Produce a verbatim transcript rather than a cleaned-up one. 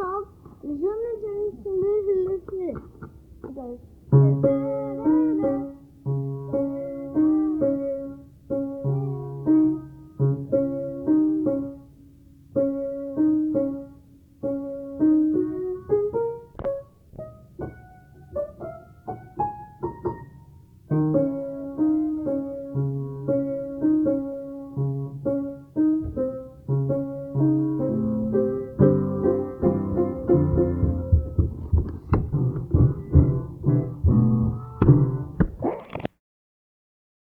called The German Turns to Lose and Lose. It goes.